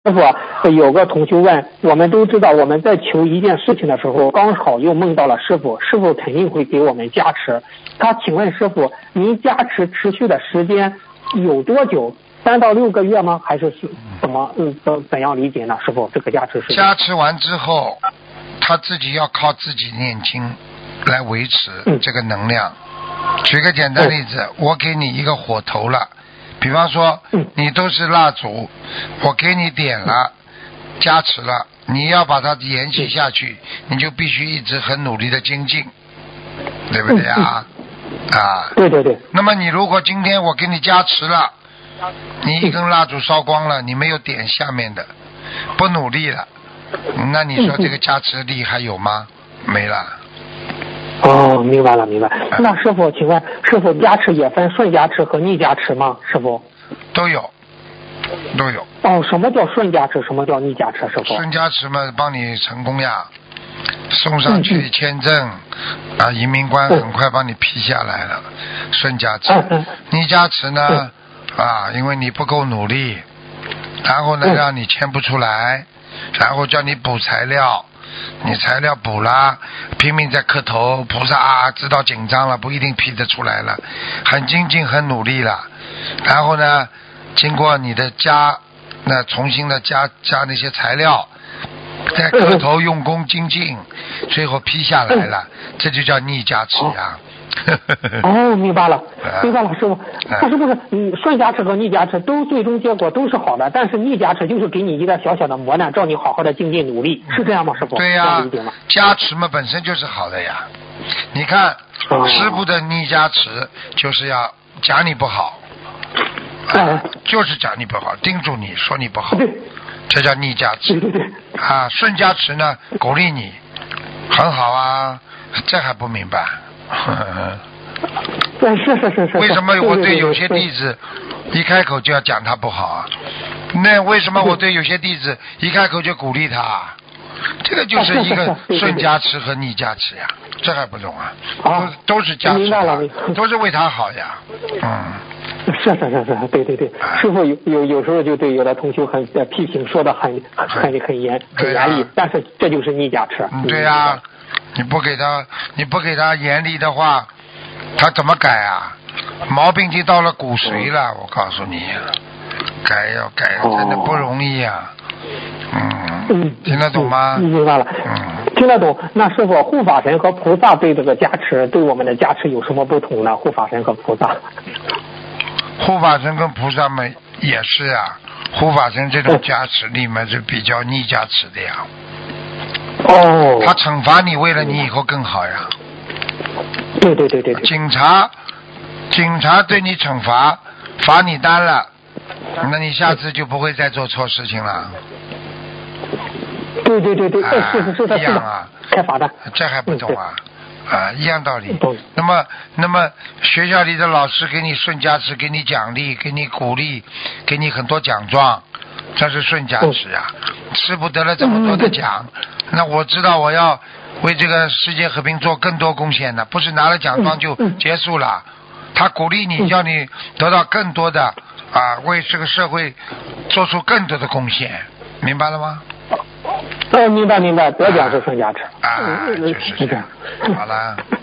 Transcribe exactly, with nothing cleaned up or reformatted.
师傅，有个同学问，我们都知道我们在求一件事情的时候，刚好又梦到了师傅，师傅肯定会给我们加持。他请问师傅，您加持持续的时间有多久？三到六个月吗？还是是怎么嗯怎怎样理解呢？师傅，这个加持是加持完之后，他自己要靠自己念经来维持这个能量。嗯、举个简单例子，嗯、我给你一个火头了。比方说，你都是蜡烛，我给你点了，加持了，你要把它延续下去，你就必须一直很努力的精进，对不对啊？啊， 对对对。 那么你如果今天我给你加持了，你一根蜡烛烧光了，你没有点下面的，不努力了，那你说这个加持力还有吗？没了。 哦，明白了，明白。那师傅，请问师傅加持也分顺加持和逆加持吗？师傅？ 都有，都有。 哦，什么叫顺加持？什么叫逆加持？师傅？ 顺加持嘛，帮你成功呀，送上去签证，嗯、啊，移民官很快帮你批下来了。嗯、顺加持， 嗯、 逆加持呢，嗯、啊，因为你不够努力，然后呢、嗯、让你签不出来，然后叫你补材料。你材料补了，拼命在磕头，菩萨啊知道紧张了，不一定批得出来了，很精进很努力了，然后呢经过你的加那重新的加加那些材料，再磕头用功精进，最后批下来了，这就叫逆加持呀。 哦，明白了，明白了，师傅。他是不是嗯顺加持和逆加持都最终结果都是好的，但是逆加持就是给你一个小小的磨难，叫你好好的精进努力，是这样吗，师傅？ 对呀、啊，加持嘛本身就是好的呀。你看、哦、师傅的逆加持就是要讲你不好，啊、就是讲你不好，叮嘱你说你不好，这叫逆加持。 对对对。 啊，顺加持呢鼓励你，很好啊，这还不明白？ 对，是是是是。 为什么我对有些弟子一开口就要讲他不好啊？那为什么我对有些弟子一开口就鼓励他？这个就是一个顺加持和逆加持呀，这还不懂啊？ 啊， 都都是加持他，都是为他好呀。嗯。 是是是是，对对对，师傅有有有时候就对有的同学很呃批评，说的很很很严很严厉，但是这就是逆加持。 对呀、啊。你不给他，你不给他严厉的话，他怎么改啊？毛病已经到了骨髓了，我告诉你，改要改，真的不容易啊。嗯，嗯听得懂吗？ 嗯、明白了。嗯，听得懂。那师傅，护法神和菩萨对这个加持，对我们的加持有什么不同呢？护法神和菩萨。 护法神跟菩萨们也是啊，护法神这种加持力嘛是比较逆加持的呀。 哦， 他惩罚你，为了你以后更好呀。 对对对对对。 警察，警察对你惩罚，罚你单了，那你下次就不会再做错事情了。 对对对对， 啊、 是是是的， 一样啊， 开罚的。 这还不懂啊？啊，一样道理。那么，那么学校里的老师给你顺加持，给你奖励，给你鼓励，给你很多奖状。这是顺加持啊，师父得了这么多的奖，那我知道我要为这个世界和平做更多贡献的，不是拿了奖状就结束了。他鼓励你，叫你得到更多的啊，为这个社会做出更多的贡献，明白了吗？ 哦，明白明白，得奖是顺加持。 啊，就是这样。好了。